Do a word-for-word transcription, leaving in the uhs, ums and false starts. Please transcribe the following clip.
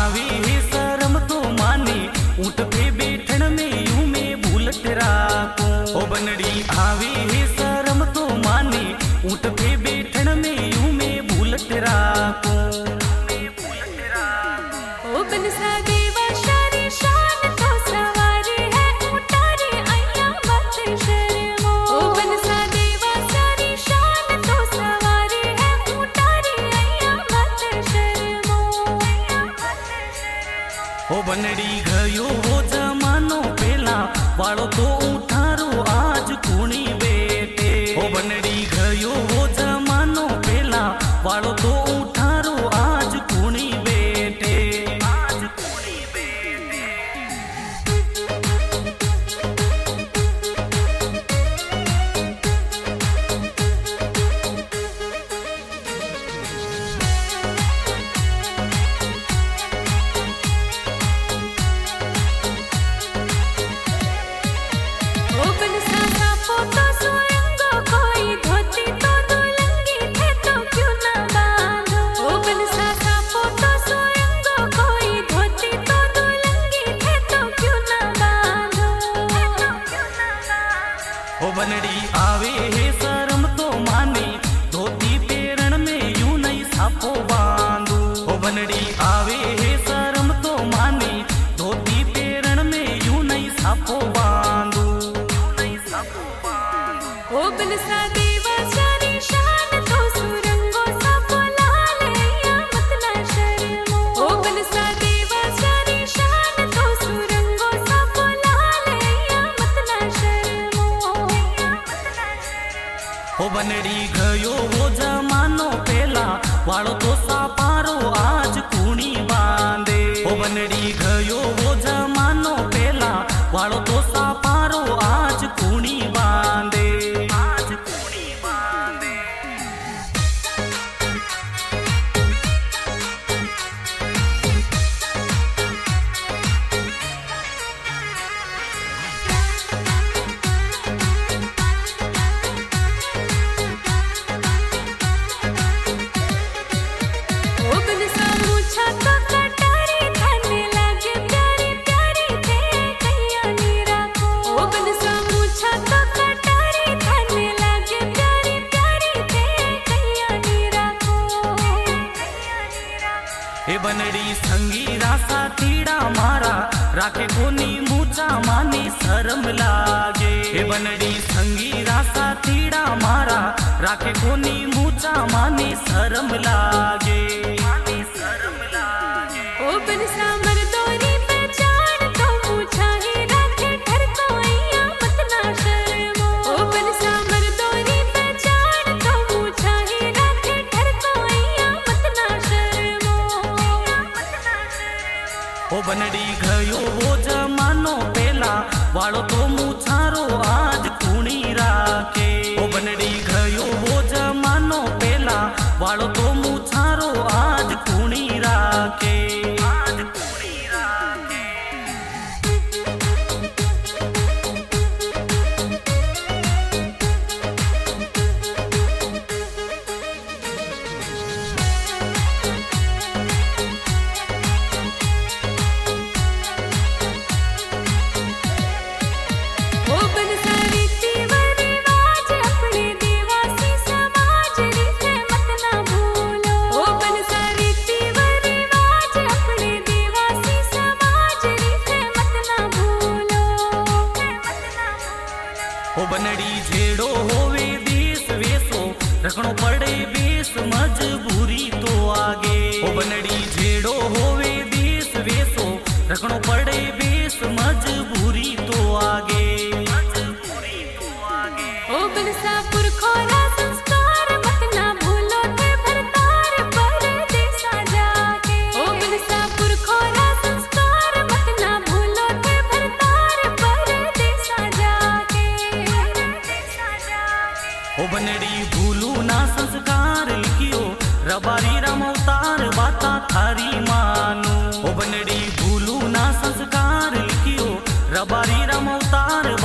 आवे है शर्म तो माने, ऊंट पे बैठन में यूं मैं भूलत राखूं। ओ बनड़ी आवे है शर्म तो माने, ऊंट पे बैठन में यूं मैं भूलत राखूं। ओ बनसा देवा शारी शान तो सवारी है, उतारे अय्या मत शर्मो। ओ बनसा देवा शारी शान तो सवारी है, उतारे अय्या मत शर्मो। ओ बनड़ी गयो वो जमानो पेला, वालो तो उठारो आज कुणी बेटे। ओ बनड़ी गयो वो जमानो पेला, वालो तो उठारो आज कुणी बेटे। ओ बनसा साफो तो सोरंगो, कोई धोती तो दुलंगी थे तो क्यों ना बांधो। ओ बनसा साफो तो सोरंगो, कोई धोती तो दुलंगी थे तो क्यों ना बांधो। ओ बनड़ी आवे है शर्म तो माने, धोती पेरण में यूं नहीं साफो बांधू। ओ बनड़ी आवे है शर्म तो माने, धोती पेरण में यूं नहीं साफो बांधू। ओ बनसा देवा शारी शान तो सुरंगो, साफो लाल अय्या मत ना शर्मो। ओ बनसा देवा शारी शान तो सुरंगो, साफो लाल अय्या मत ना शर्मो। ओ बनड़ी गयो वो जमानो पेला, वालो तो सापारो आज कुणी बांधे। ओ बनड़ी गयो वो जमानो पेला, वालो तो सापारो आज कुणी बांधे। आज कुणी बांधे। ओ बनसा मूछा तो कटारी, थाने लागे प्यारी प्यारी थे कैया नी राखो। ओ बनसा मूछा तो कटारी, थाने लागे प्यारी प्यारी थे कैया नी राखो। ए बनड़ी संगीरा साथीड़ा मारा, राखे कोनी मूचा माने शरम लागे। ए बनड़ी संगीरा साथीड़ा मारा, राखे कोनी मूचा माने शरम लागे। ओ बनसा मर्दोरी पहचान तो मूछा ही राखे, घर को अय्या मत ना शर्मो। ओ बनसा मर्दोरी पहचान तो मूछा ही राखे, घर को अय्या मत ना शर्मो। ओ बनड़ी गयो वो जमानो पेला, वालो तो मूछारो आज कुणी राखे। ओ बनड़ी गयो वो जमानो पेला, वालो तो मूछारो आज कुणी राखे। आज कुणी राखे। ओ बनसा रीति व रिवाज, अपने देवासी समाज रीते मत ना भूलो। ओ बनसा रीति व रिवाज, अपने देवासी समाज रीते मत ना भूलो। ओ बनड़ी झेड़ो होवे देश वेसो, रखणो पड़े बेस मजबूरी तो आगे। ओ बनड़ी झेड़ो होवे देश वेसो, रखणो पड़े बेस मजबूरी तो आगे। ओ बनसा पुरखोरा संस्कार मत ना भूलो, थे भरतार परदेसा जाके। ओ बनसा पुरखोरा संस्कार मत ना भूलो, थे भरतार परदेसा जाके। ओ बनड़ी भूलू ना संस्कार लिखियो, रबारी राम अवतार बाता थारी मानू। ओ बनड़ी भूलू ना संस्कार लिखियो, रबारी राम अवतार